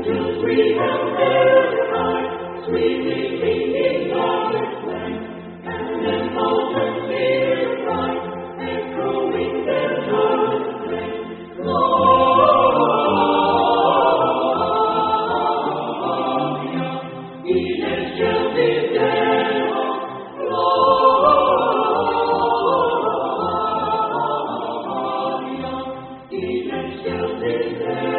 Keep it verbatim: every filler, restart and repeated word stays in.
we have heard high, sweetly singing on its way, and then mountains hear cry, echoing their joyous praise. Gloria, in excelsis Deo, Gloria, in excelsis Deo.